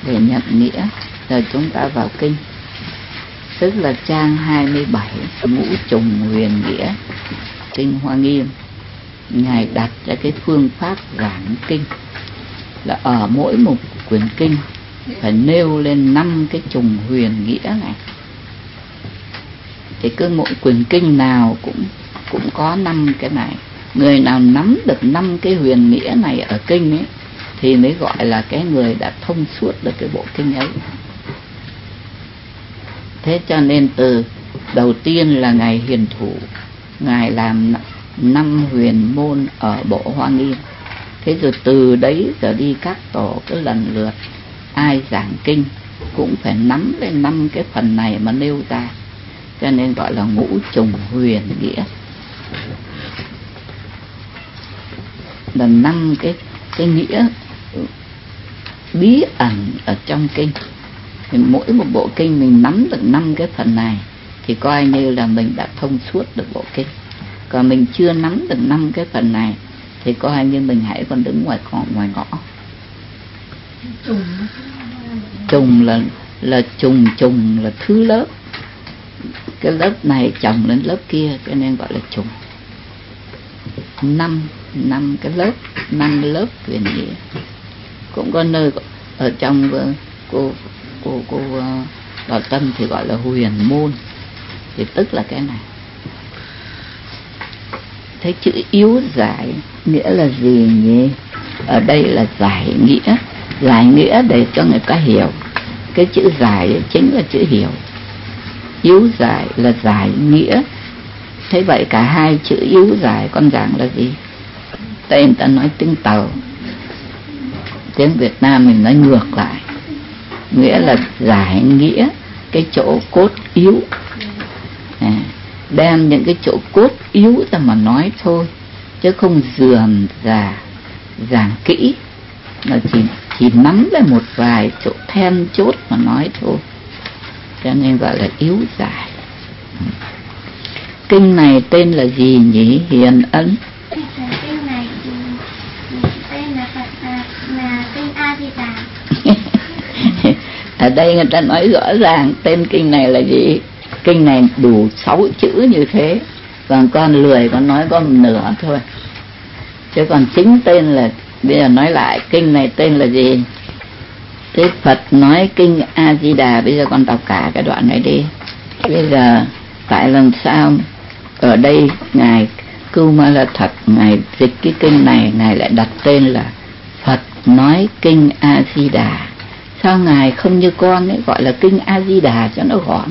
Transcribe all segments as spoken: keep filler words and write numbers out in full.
về nhận nghĩa. Giờ chúng ta vào kinh, tức là trang hai mươi bảy, ngũ trùng huyền nghĩa, kinh Hoa Nghiêm. Ngài đặt ra cái phương pháp giảng kinh là ở mỗi một quyển kinh phải nêu lên năm cái trùng huyền nghĩa này. Thì cứ mỗi quyển kinh nào cũng cũng có năm cái này. Người nào nắm được năm cái huyền nghĩa này ở kinh ấy thì mới gọi là cái người đã thông suốt được cái bộ kinh ấy. Thế cho nên từ đầu tiên là Ngài Hiền Thủ, Ngài làm năm huyền môn ở bộ Hoa Nghiêm. Thế rồi từ đấy giờ đi các tổ cứ lần lượt ai giảng kinh cũng phải nắm lên năm cái phần này mà nêu ra, cho nên gọi là ngũ trùng huyền nghĩa. Là năm cái cái nghĩa bí ẩn ở trong kinh. Thì mỗi một bộ kinh mình nắm được năm cái phần này thì coi như là mình đã thông suốt được bộ kinh. Còn mình chưa nắm được năm cái phần này thì coi như mình hãy còn đứng ngoài ngõ ngoài ngõ. Trùng là là trùng trùng là thứ lớp. Cái lớp này chồng lên lớp kia cho nên gọi là trùng. Năm năm cái lớp, năm lớp huyền nghĩa. Cũng có nơi ở trong cô cô cô Bảo Tâm thì gọi là huyền môn, thì tức là cái này. Thế chữ yếu giải nghĩa là gì nhỉ? Ở đây là giải nghĩa, giải nghĩa để cho người ta hiểu. Cái chữ giải chính là chữ hiểu. Yếu giải là giải nghĩa. Thế vậy cả hai chữ yếu giải con giảng là gì? Tại người ta nói tiếng Tàu, tiếng Việt Nam mình nói ngược lại, nghĩa là giải nghĩa cái chỗ cốt yếu, à, đem những cái chỗ cốt yếu ra mà nói thôi, chứ không dườm già giảng kỹ, mà chỉ chỉ nắm lên một vài chỗ then chốt mà nói thôi, cho nên gọi là yếu giải. Kinh này tên là gì nhỉ Hiền Ân? Kinh này tên là Phật, là kinh A Di Đà. Ở đây người ta nói rõ ràng tên kinh này là gì. Kinh này đủ sáu chữ như thế, còn con lười con nói có một nửa thôi, chứ còn chính tên là, bây giờ nói lại kinh này tên là gì. Thế Phật nói kinh A Di Đà, bây giờ con đọc cả cái đoạn này đi. Bây giờ tại làm sao ở đây ngài Cưu Ma La Thật ngài dịch cái kinh này, ngài lại đặt tên là Phật nói kinh A Di Đà. Sao ngài không như con ấy gọi là kinh A Di Đà cho nó gọn?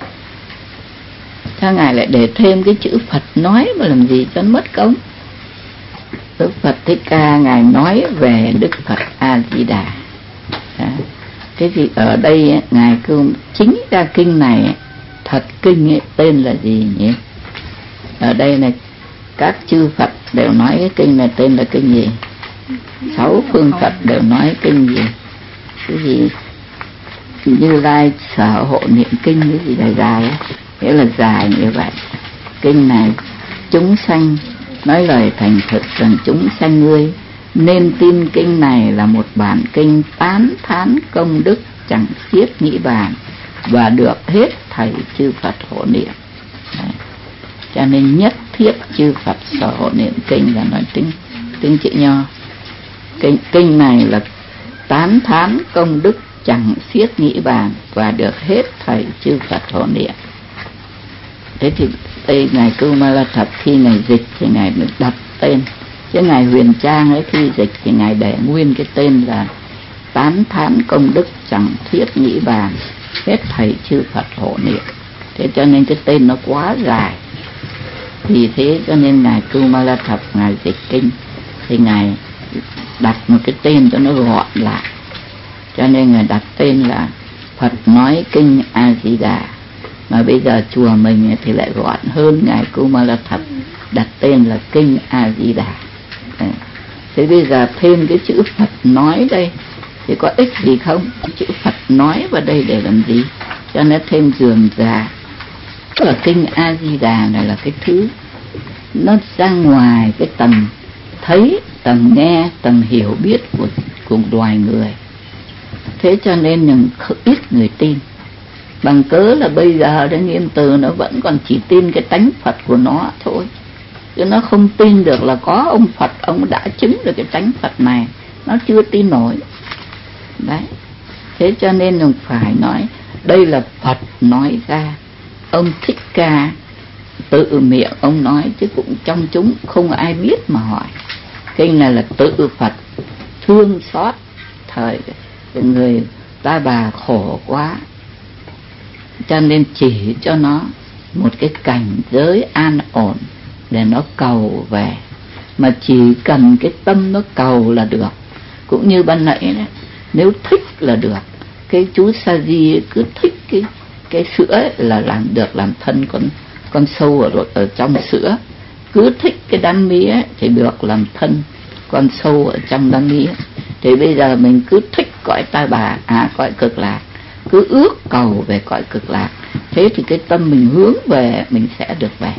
Sao ngài lại để thêm cái chữ Phật nói mà làm gì cho nó mất công? Đức Phật Thích Ca ngài nói về Đức Phật A Di Đà. Thế thì ở đây ấy, ngài cứ chính ra kinh này ấy, thật kinh ấy, tên là gì nhỉ? Ở đây này các chư Phật đều nói cái kinh này tên là kinh gì? Sáu phương Phật đều nói kinh gì? Cái gì Như Lai Sở Hộ Niệm Kinh, cái gì dài dài ấy, nghĩa là dài như vậy. Kinh này chúng sanh nói lời thành thực rằng chúng sanh ngươi nên tin kinh này là một bản kinh tán thán công đức chẳng xiết nghĩ bàn và được hết thảy chư Phật hộ niệm. Đấy. Cho nên nhất thiết chư Phật sở hộ niệm kinh là nói tiếng tiếng chữ Nho. Kinh kinh này là tán thán công đức chẳng xiết nghĩ bàn và được hết thảy chư Phật hộ niệm. Thế thì đây ngài Cưu Ma La Thật khi ngài dịch thì ngài mới đặt tên, chứ ngài Huyền Trang ấy khi dịch thì ngài để nguyên cái tên là tán thán công đức chẳng thiết nghĩ bàn hết thảy chư Phật hộ niệm. Thế cho nên cái tên nó quá dài, vì thế cho nên ngài Cưu Ma La Thật ngài dịch kinh thì ngài đặt một cái tên cho nó gọn lại, cho nên ngài đặt tên là Phật nói kinh A Di Đà. Mà bây giờ chùa mình thì lại gọn hơn ngài Cưu Ma La Thật, đặt tên là kinh A Di Đà. Thế bây giờ thêm cái chữ Phật nói đây thì có ích gì không? Chữ Phật nói vào đây để làm gì? Cho nên thêm dườm già. Ở kinh A Di Đà này là cái thứ nó ra ngoài cái tầm thấy, tầm nghe, tầm hiểu biết của, của loài người. Thế cho nên những ít người tin, bằng cớ là bây giờ đến Nghiêm Từ nó vẫn còn chỉ tin cái tánh Phật của nó thôi, chứ nó không tin được là có ông Phật, ông đã chứng được cái tánh Phật này, nó chưa tin nổi. Đấy, thế cho nên mình phải nói đây là Phật nói ra. Ông Thích Ca tự miệng ông nói, chứ cũng trong chúng không ai biết mà hỏi. Kinh này là tự Phật thương xót thời người ta bà khổ quá, cho nên chỉ cho nó một cái cảnh giới an ổn để nó cầu về. Mà chỉ cần cái tâm nó cầu là được. Cũng như ban nãy đấy, nếu thích là được. Cái chú Sa Di cứ thích cái cái sữa ấy, là làm được làm thân con con sâu ở ở trong sữa. Cứ thích cái đám mía ấy, thì được làm thân con sâu ở trong đám mía. Thì bây giờ mình cứ thích cõi Ta Bà, à cõi Cực Lạc, cứ ước cầu về cõi Cực Lạc. Thế thì cái tâm mình hướng về, mình sẽ được về.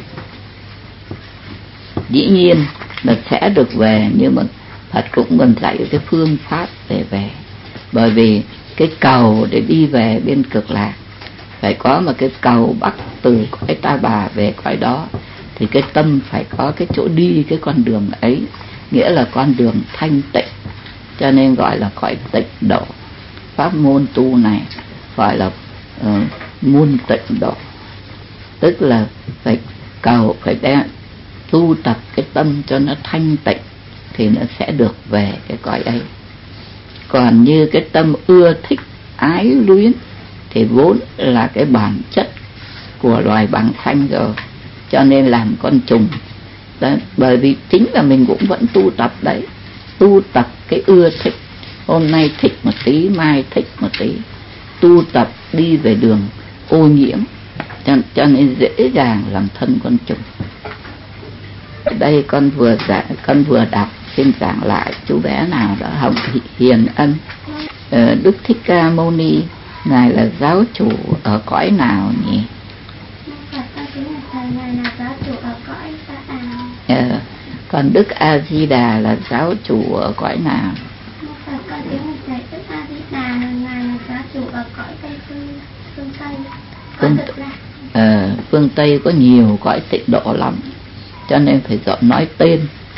Dĩ nhiên là sẽ được về, nhưng mà Phật cũng cần dạy cái phương pháp để về. Bởi vì cái cầu để đi về bên Cực Lạc phải có một cái cầu bắt từ cõi Ta Bà về cõi đó, thì cái tâm phải có cái chỗ đi cái con đường ấy, nghĩa là con đường thanh tịnh, cho nên gọi là cõi tịnh độ. Pháp môn tu này gọi là uh, môn tịnh độ, tức là phải cầu, phải đem tu tập cái tâm cho nó thanh tịnh thì nó sẽ được về cái cõi ấy. Còn như cái tâm ưa thích ái luyến thì vốn là cái bản chất của loài bằng xanh rồi, cho nên làm con trùng đó. Bởi vì chính là mình cũng vẫn tu tập đấy, tu tập cái ưa thích, hôm nay thích một tí, mai thích một tí, tu tập đi về đường ô nhiễm, cho, cho nên dễ dàng làm thân con trùng. Đây con vừa giảng, con vừa đọc, xin giảng lại chú bé nào đó, Hồng Hiền Ân. ờ, Đức Thích Ca Mâu Ni ngài là giáo chủ ở cõi nào nhỉ? Ờ, còn Đức A Di Đà là giáo chủ ở cõi nào? Phương, ờ, phương Tây có nhiều cõi tịnh độ lắm, cho nên phải dọn nói tên.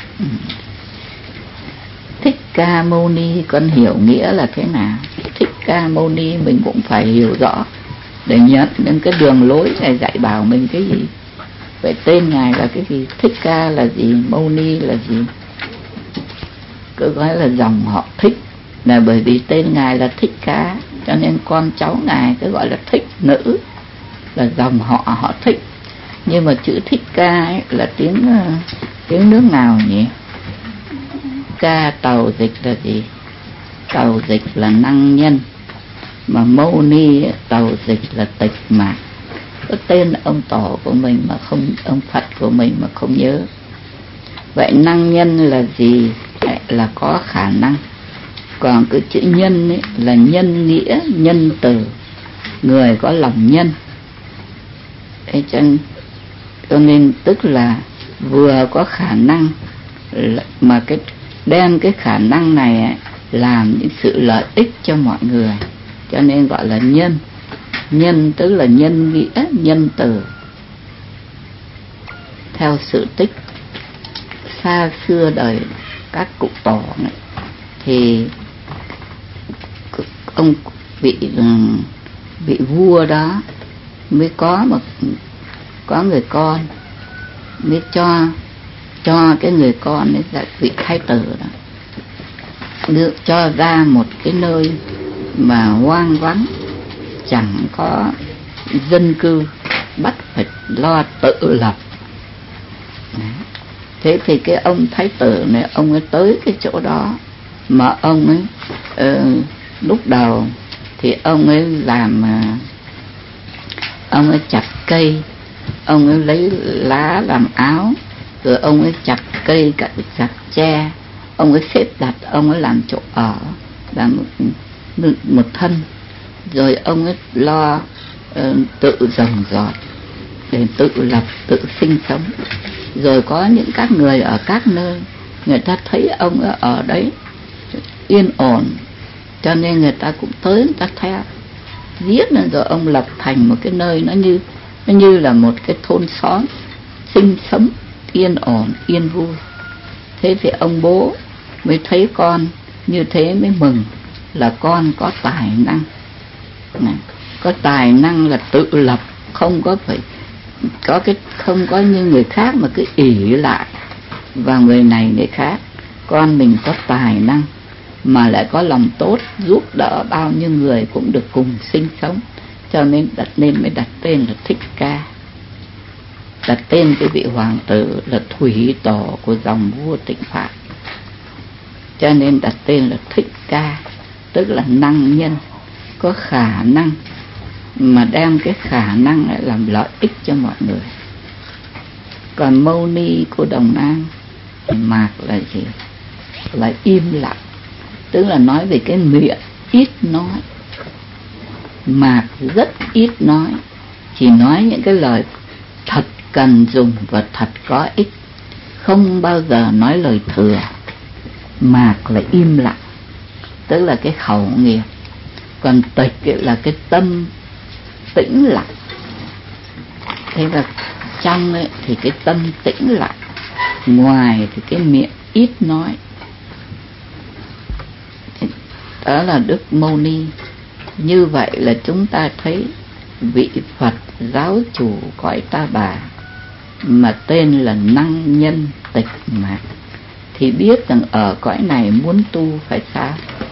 Thích Ca Mâu Ni con hiểu nghĩa là thế nào? Thích Ca Mâu Ni mình cũng phải hiểu rõ để nhận những cái đường lối này dạy bảo mình cái gì. Vậy tên ngài là cái gì? Thích Ca là gì? Mâu Ni là gì? Cứ nói là dòng họ Thích, là bởi vì tên ngài là Thích Ca, cho nên con cháu ngài cứ gọi là Thích nữ, là dòng họ họ Thích. Nhưng mà chữ Thích Ca ấy là tiếng tiếng nước nào nhỉ? Ca tàu dịch là gì? Tàu dịch là năng nhân, mà Mâu Ni ấy, tàu dịch là tịch mạt. Có tên ông tổ của mình mà không, ông Phật của mình mà không nhớ. Vậy năng nhân là gì? Là có khả năng. Còn cái chữ nhân ấy là nhân nghĩa, nhân từ, người có lòng nhân. Thế cho, cho nên tức là vừa có khả năng mà cái đem cái khả năng này ấy, làm những sự lợi ích cho mọi người, cho nên gọi là nhân. Nhân tức là nhân nghĩa, nhân từ. Theo sự tích xa xưa đời các cụ tổ này, thì ông vị vị vua đó mới có một có người con, mới cho cho cái người con ấy là vị thái tử đó, được cho ra một cái nơi mà hoang vắng, chẳng có dân cư, bắt phải lo tự lập. Thế thì cái ông thái tử này, ông ấy tới cái chỗ đó, mà ông ấy uh, lúc đầu thì ông ấy làm uh, ông ấy chặt cây, ông ấy lấy lá làm áo, rồi ông ấy chặt cây, cắt chặt tre, ông ấy xếp đặt, ông ấy làm chỗ ở, làm một, một thân, rồi ông ấy lo uh, tự trồng trọt để tự lập, tự sinh sống. Rồi có những các người ở các nơi, người ta thấy ông ở đấy yên ổn, Cho nên người ta cũng tới người ta theo giết nữa, rồi ông lập thành một cái nơi nó như nó như là một cái thôn xóm sinh sống yên ổn yên vui. Thế thì ông bố mới thấy con như thế mới mừng là con có tài năng này, có tài năng là tự lập, không có phải có cái không có như người khác mà cứ ỷ lại vào người này người khác. Con mình có tài năng mà lại có lòng tốt, giúp đỡ bao nhiêu người cũng được cùng sinh sống, cho nên đặt nên mới đặt tên là Thích Ca. Đặt tên cái vị hoàng tử là thủy tổ của dòng vua Tịnh Phạn, cho nên đặt tên là Thích Ca, tức là năng nhân, có khả năng mà đem cái khả năng lại làm lợi ích cho mọi người. Còn Mâu Ni của Đồng Nang Mạc là gì? Là im lặng, tức là nói về cái miệng ít nói. Mạc rất ít nói, chỉ nói những cái lời thật cần dùng và thật có ích, không bao giờ nói lời thừa. Mạc là im lặng, tức là cái khẩu nghiệp. Còn Tịch là cái tâm tĩnh lặng. Thế là trong ấy thì cái tâm tĩnh lặng, ngoài thì cái miệng ít nói. Đó là Đức Mâu Ni. Như vậy là chúng ta thấy vị Phật giáo chủ cõi Ta Bà mà tên là Năng Nhân Tịch Mạc thì biết rằng ở cõi này muốn tu phải sao?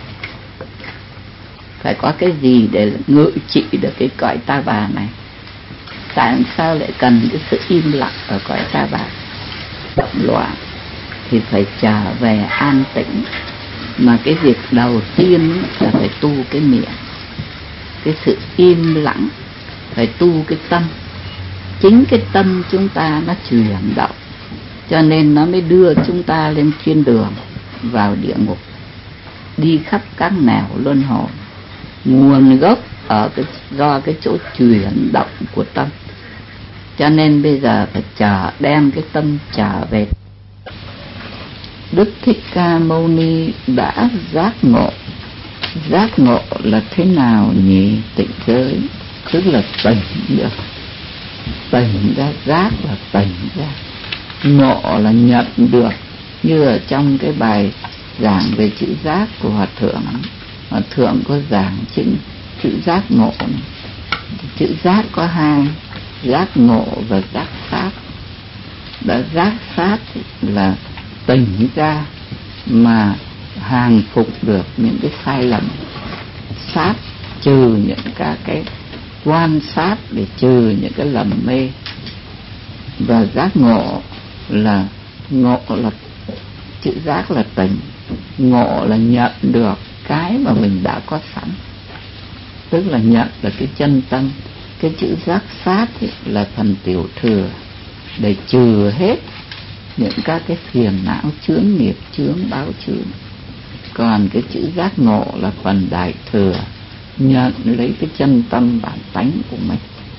Phải có cái gì để ngự trị được cái cõi Ta Bà này? Tại sao lại cần cái sự im lặng ở cõi Ta Bà? Động loạn thì phải trở về an tĩnh. Mà cái việc đầu tiên là phải tu cái miệng, cái sự im lặng, phải tu cái tâm. Chính cái tâm chúng ta nó chuyển động, cho nên nó mới đưa chúng ta lên thiên đường, vào địa ngục, đi khắp các nẻo luân hồi. Nguồn gốc ở cái do cái chỗ chuyển động của tâm. Cho nên bây giờ phải trở đem cái tâm trở về. Đức Thích Ca Mâu Ni đã giác ngộ. Giác ngộ là thế nào nhỉ? Tịnh giới tức là tỉnh được. Tỉnh ra, giác là tỉnh ra, ngộ là nhận được. Như ở trong cái bài giảng về chữ giác của Hòa Thượng, Hòa Thượng có giảng chữ, chữ giác ngộ này. Chữ giác có hai, giác ngộ và giác sát. Đã giác sát là tỉnh ra mà hàng phục được những cái sai lầm, sát trừ những các cái quan sát để trừ những cái lầm mê. Và giác ngộ là ngộ là chữ giác là tỉnh, ngộ là nhận được cái mà mình đã có sẵn, tức là nhận được cái chân tâm. Cái chữ giác sát ấy là phần tiểu thừa để trừ hết những các cái phiền não chướng nghiệp chướng báo chướng. Còn cái chữ giác ngộ là phần đại thừa, nhận lấy cái chân tâm bản tánh của mình.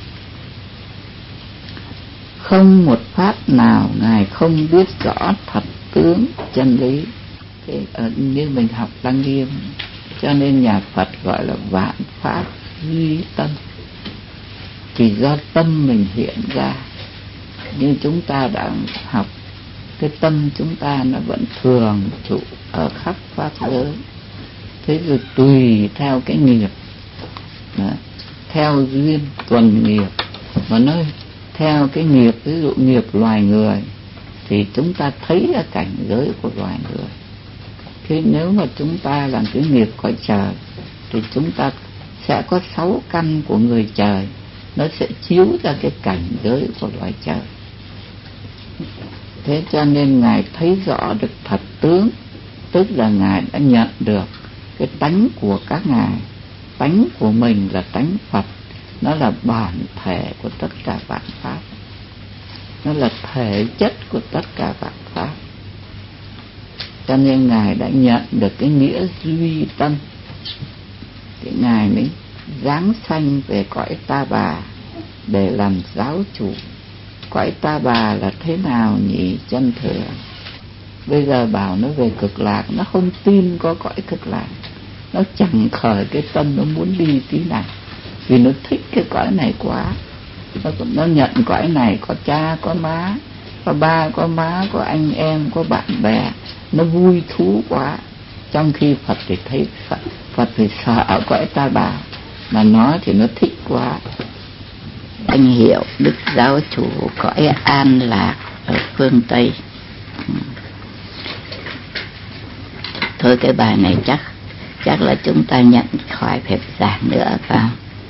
Không một pháp nào Ngài không biết rõ thật tướng chân lý. Thế, như mình học Lăng Nghiêm, cho nên nhà Phật gọi là vạn pháp duy tâm. Chỉ do tâm mình hiện ra. Nhưng chúng ta đã học, cái tâm chúng ta nó vẫn thường trụ ở khắp pháp giới. Thế rồi tùy theo cái nghiệp, đó, theo duyên tuần nghiệp, mà nói theo cái nghiệp, ví dụ nghiệp loài người thì chúng ta thấy ra cảnh giới của loài người. Thế nếu mà chúng ta làm cái nghiệp cõi trời thì chúng ta sẽ có sáu căn của người trời, nó sẽ chiếu ra cái cảnh giới của loài trời. Thế cho nên Ngài thấy rõ được thật tướng, tức là Ngài đã nhận được cái tánh của các Ngài. Tánh của mình là tánh Phật, nó là bản thể của tất cả vạn pháp, nó là thể chất của tất cả vạn pháp. Cho nên Ngài đã nhận được cái nghĩa duy tâm, thì Ngài mới giáng sanh về cõi Ta Bà để làm giáo chủ. Cõi Ta Bà là thế nào nhỉ chân thừa? Bây giờ bảo nó về cực lạc, nó không tin có cõi cực lạc. nó chẳng khởi cái tâm nó muốn đi tí nào, vì nó thích cái cõi này quá. Nó, nó nhận cõi này có cha, có má, có ba, có má, có anh em, có bạn bè, nó vui thú quá. Trong khi Phật thì thấy Phật, Phật thì sợ ở cõi ta bà, mà nó thì nó thích quá. Anh Hiệu, Đức Giáo Chủ cõi An Lạc ở phương Tây. Thôi cái bài này chắc chắc là chúng ta nhận khỏi phép giảng nữa phải không?